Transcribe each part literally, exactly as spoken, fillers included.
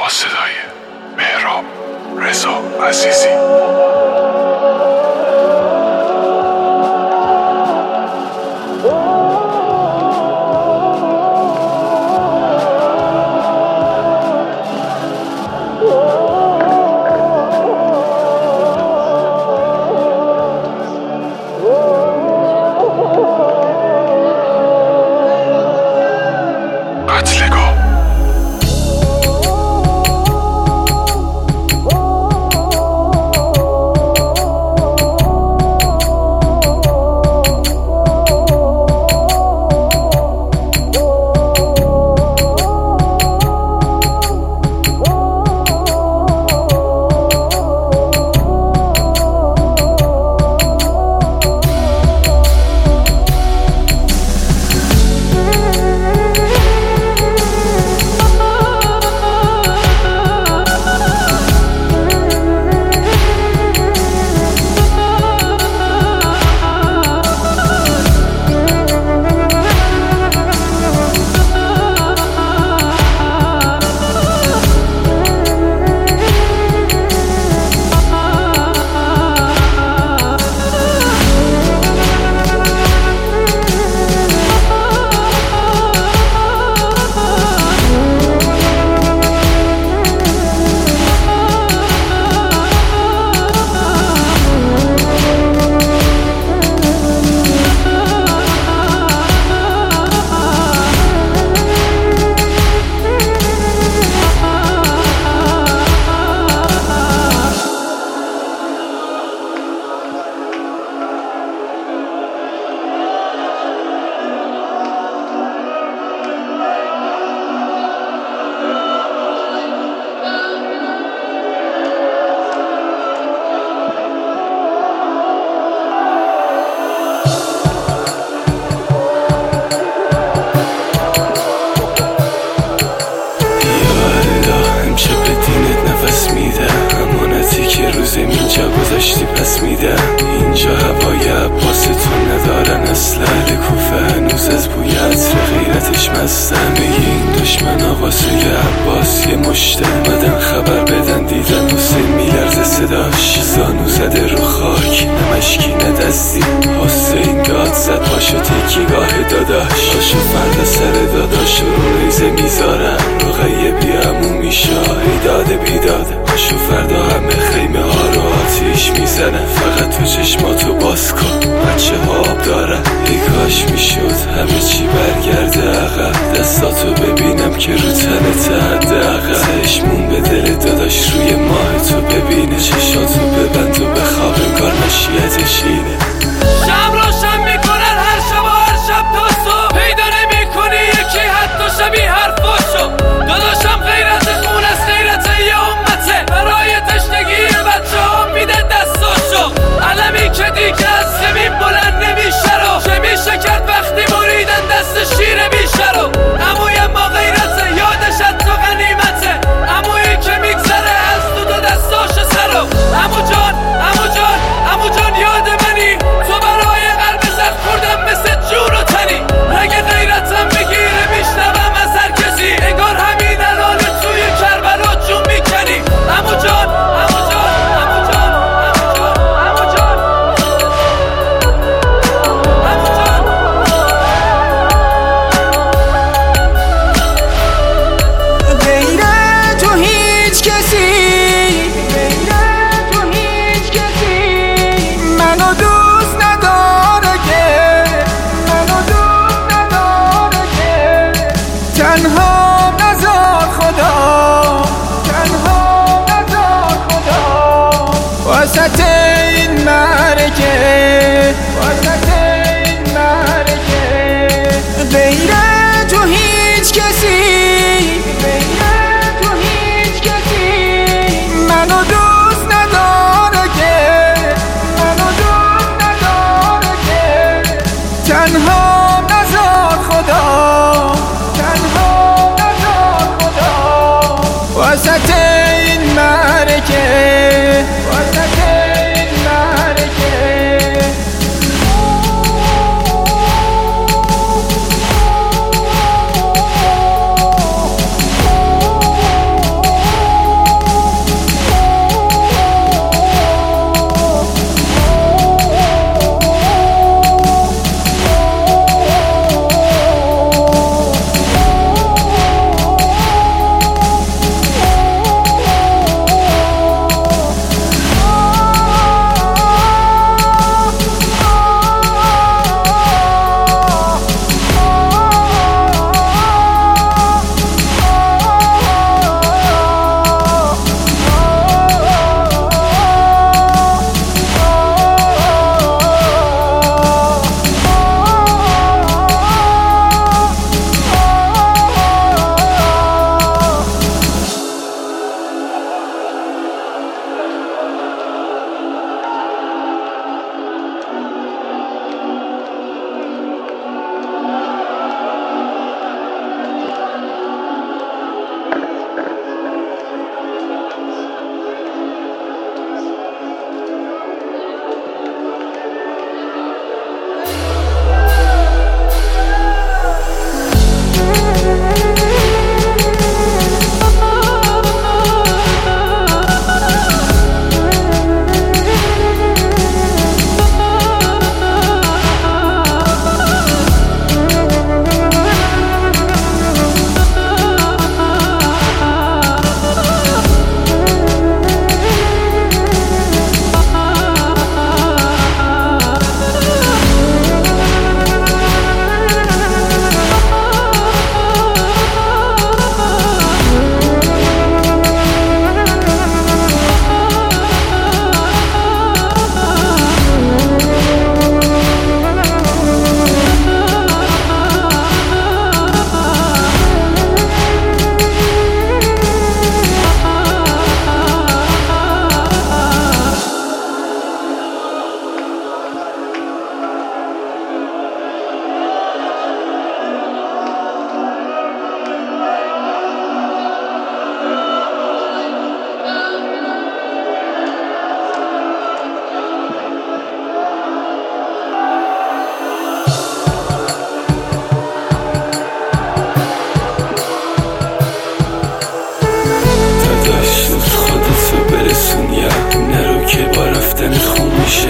صدای مهراب رضا عزیزی. گذاشتی پس میدم اینجا هوای عباستون ندارن اصلا اهل کوفه هنوز از بوی عطر غیرتش مستم. این دشمن آقاسوی عباس یه مشته اومدن خبر بدن دیدن حسین میلرزه صداش زانو زده رو خاک نمشکی ندستی حسین داد زد پاشو تکیگاه داداش پاشو فردا سر داداش رو ریزه میذارم رقیه بیامون میشه ایداده بیداده پاشو فردا همه خیمه ها رو آتیش میزنه فقط تو چشماتو باز کن بچه ها آب دارن ای کاش میشد همه چی برگرده عقب دستاتو ببینم که رو تنت حد عقب چشمون به دل داداش روی ماه تو ببینه چشاتو ببند و بخواب انگار مشیتش اینه. شب روشن میکنن هر شب و هر شب تا صبح پیدا نمیکنی یکی حتی شبیه حرفاشو داداشم غیرت خون از غیرت یه امته برای تشنگی بچه ها میده دستاشو علمی که دیگه از زمین بلند نمیشه رو چه میشه کرد وقتی بریدن دست شیر میشه رو عموی ما غیرته یادش از تو غنیمته عمویی که میگذره از تو دو دستاشو سرو عمو جان عمو جان عمو جان یاد منی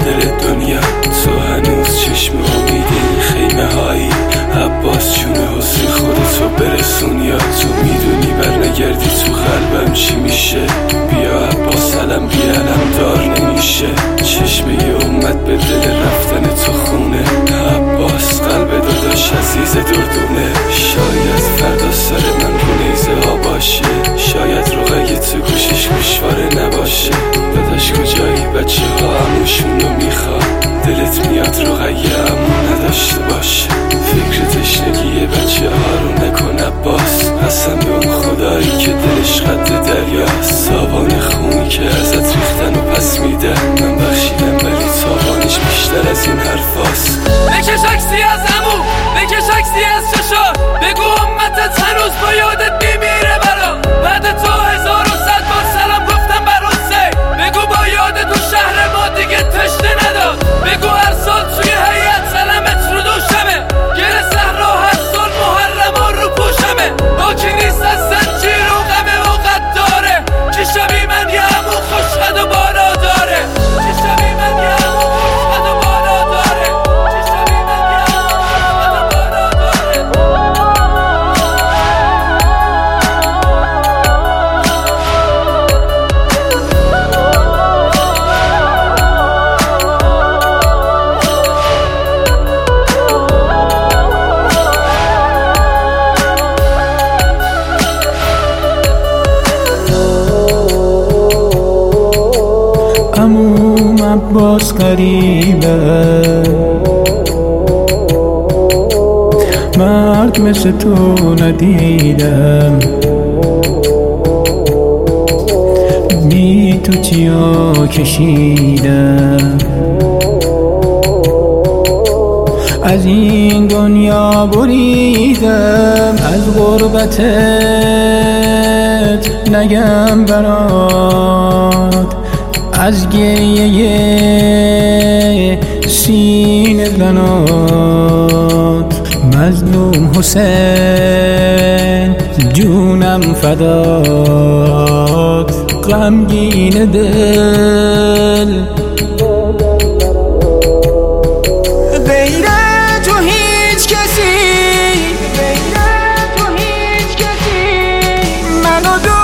دل دنیا، تو هنوز چشم امید این خیمه هایی. عباس جون حسین خودتو برسون، یا تو میدونی برنگردی تو قلبم چی میشه. بیا عباس علم بی علم دار نمیشه، چشمه ی امت به دل رفتن تو خونه. عباس قلب داداش عزیز دردونه، شاید فردا سر من رو نیزه ها باشه، شاید رقیه تو گوشش گوشواره نباشه. داداش کجایی؟ بچه ها اموشون رو میخواد، دلت میاد رقیه امو نداشته باشه. فکر تشنگی بچه ها رو نکن عباس، قسم به اون خدایی که دلش قد دریاست. ساوان خونی که ازت ریختن و پس میدن، من بخشیدم ولی تاوانش بیشتر از این حرفاست. بکش عکسی از عمو، بکش عکسی از چشا، بگو امتت هنوز با یادت میمیره برا. بعد تو هزار و صد بار سلام گفتم بر حسین، بگو با یادت تو شهر ما دیگه تشنه نداد. بگو هر سال توی هیئت سلامت رو دوشمه، گره صحرا هر سال محرم ها رو پوشمه. با کی نیست از زنجیر و غمه و قد داره، کی شبی من یه عمو خوشقد و بالا داره، کی شبی من یه عمو خوشقد و بالا داره، کی شبی من یه عمو خوشقد و بالا داره. عموم عباس غریبه، مرد مثل تو ندیدم. بی تو چیا کشیدم، از این دنیا بریدم. از غربتت نگم برات، از گریه سینه زنات. مظلوم حسین جونم فدات، غمگین دل غیر تو هیچ کسی، غیر تو هیچ کسی منو